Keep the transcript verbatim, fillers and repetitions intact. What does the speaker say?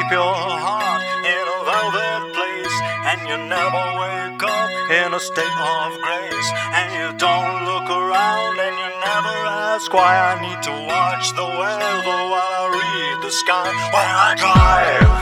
keep your heart in a velvet place, and you never wake up in a state of grace, and you don't look around and you never ask why. I need to watch the weather while I read the sky when I drive